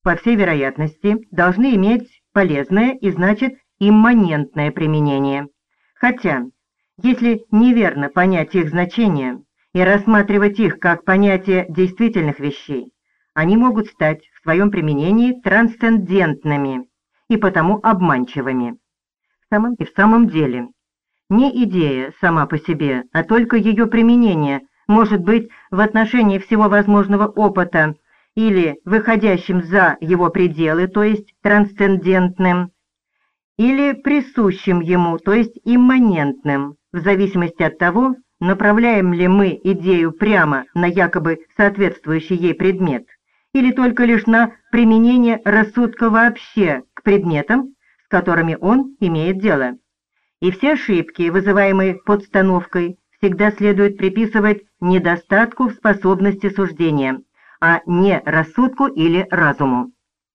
по всей вероятности, должны иметь полезное и, значит, имманентное применение. Хотя, если неверно понять их значение и рассматривать их как понятие действительных вещей, они могут стать в своем применении трансцендентными и потому обманчивыми. В самом деле, не идея сама по себе, а только ее применение может быть в отношении всего возможного опыта или выходящим за его пределы, то есть трансцендентным, или присущим ему, то есть имманентным, в зависимости от того, направляем ли мы идею прямо на якобы соответствующий ей предмет, или только лишь на применение рассудка вообще к предметам, с которыми он имеет дело. И все ошибки, вызываемые подстановкой, всегда следует приписывать недостатку в способности суждения, а не рассудку или разуму.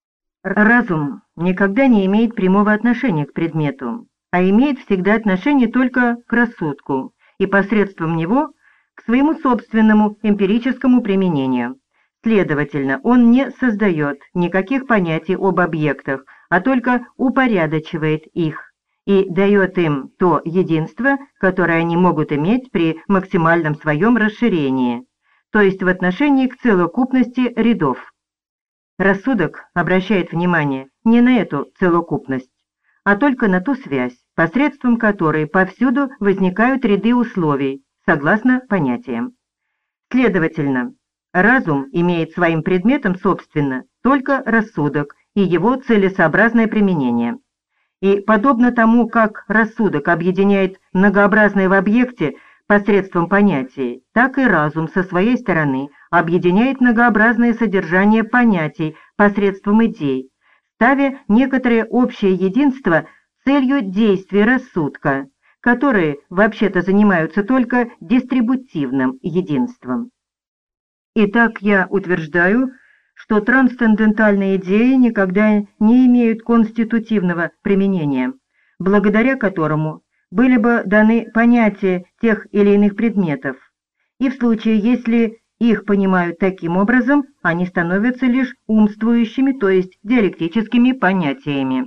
Разум никогда не имеет прямого отношения к предмету, а имеет всегда отношение только к рассудку и посредством него к своему собственному эмпирическому применению. Следовательно, он не создает никаких понятий об объектах, а только упорядочивает их и дает им то единство, которое они могут иметь при максимальном своем расширении, то есть в отношении к целокупности рядов. Рассудок обращает внимание не на эту целокупность, а только на ту связь, посредством которой повсюду возникают ряды условий, согласно понятиям. Следовательно, разум имеет своим предметом, собственно, только рассудок и его целесообразное применение. И подобно тому, как рассудок объединяет многообразное в объекте посредством понятий, так и разум со своей стороны объединяет многообразное содержание понятий посредством идей, ставя некоторое общее единство целью действий рассудка, которые вообще-то занимаются только дистрибутивным единством. Итак, я утверждаю, что трансцендентальные идеи никогда не имеют конститутивного применения, благодаря которому были бы даны понятия тех или иных предметов, и в случае, если их понимают таким образом, они становятся лишь умствующими, то есть диалектическими понятиями.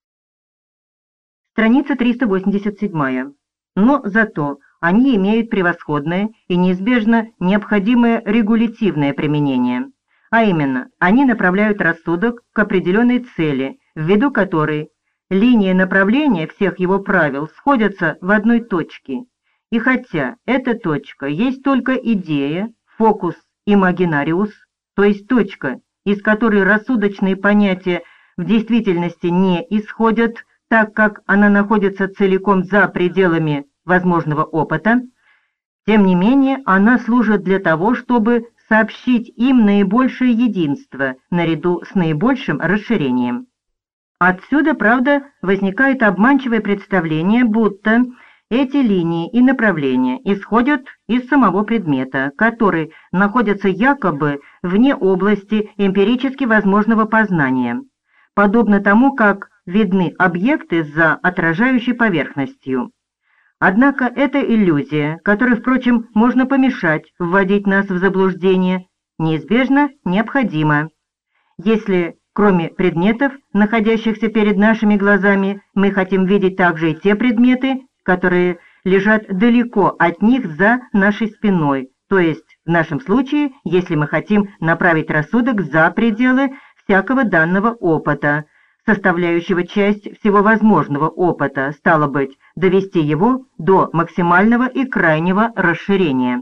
Страница 387. Но зато они имеют превосходное и неизбежно необходимое регулятивное применение, а именно, они направляют рассудок к определенной цели, ввиду которой линии направления всех его правил сходятся в одной точке, и хотя эта точка есть только идея, фокус имагинариус, то есть точка, из которой рассудочные понятия в действительности не исходят, так как она находится целиком за пределами возможного опыта, тем не менее она служит для того, чтобы сообщить им наибольшее единство наряду с наибольшим расширением. Отсюда, правда, возникает обманчивое представление, будто эти линии и направления исходят из самого предмета, который находится якобы вне области эмпирически возможного познания, подобно тому, как видны объекты за отражающей поверхностью. Однако эта иллюзия, которой, впрочем, можно помешать вводить нас в заблуждение, неизбежно необходима. Если кроме предметов, находящихся перед нашими глазами, мы хотим видеть также и те предметы, которые лежат далеко от них за нашей спиной, то есть в нашем случае, если мы хотим направить рассудок за пределы всякого данного опыта, составляющего часть всего возможного опыта, стало быть, довести его до максимального и крайнего расширения.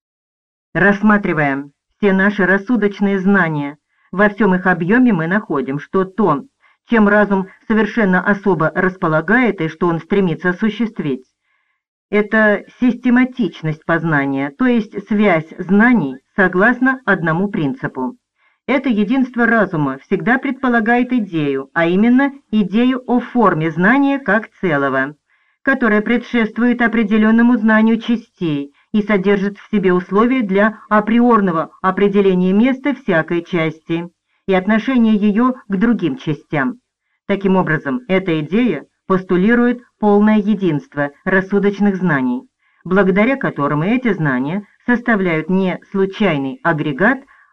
Рассматривая все наши рассудочные знания, во всем их объеме мы находим, что то, чем разум совершенно особо располагает и что он стремится осуществить, это систематичность познания, то есть связь знаний согласно одному принципу. Это единство разума всегда предполагает идею, а именно идею о форме знания как целого, которая предшествует определенному знанию частей и содержит в себе условия для априорного определения места всякой части и отношения ее к другим частям. Таким образом, эта идея постулирует полное единство рассудочных знаний, благодаря которому эти знания составляют не случайный агрегат,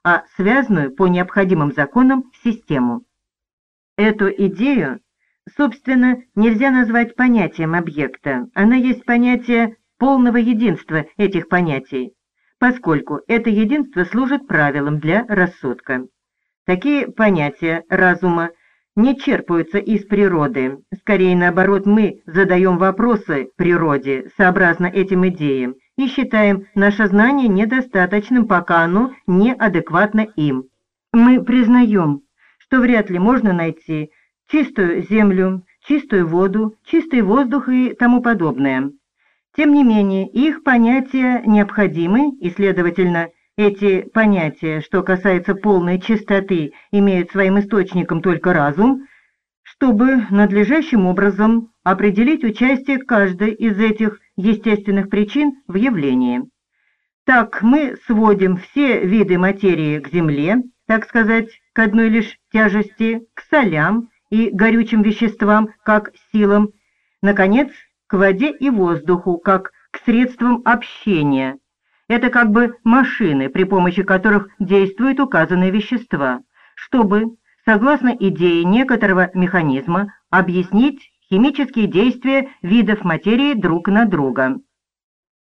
а связанную по необходимым законам систему. Эту идею, собственно, нельзя назвать понятием объекта, она есть понятие полного единства этих понятий, поскольку это единство служит правилом для рассудка. Такие понятия разума не черпаются из природы, скорее наоборот, мы задаем вопросы природе сообразно этим идеям и считаем наше знание недостаточным, пока оно неадекватно им. Мы признаем, что вряд ли можно найти чистую землю, чистую воду, чистый воздух и тому подобное. Тем не менее, их понятия необходимы, и, следовательно, эти понятия, что касается полной чистоты, имеют своим источником только разум, чтобы надлежащим образом определить участие каждой из этих естественных причин в явлении. Так мы сводим все виды материи к земле, так сказать, к одной лишь тяжести, к солям и горючим веществам, как силам, наконец, к воде и воздуху, как к средствам общения. Это как бы машины, при помощи которых действуют указанные вещества, чтобы, согласно идее некоторого механизма, объяснить химические действия видов материи друг на друга.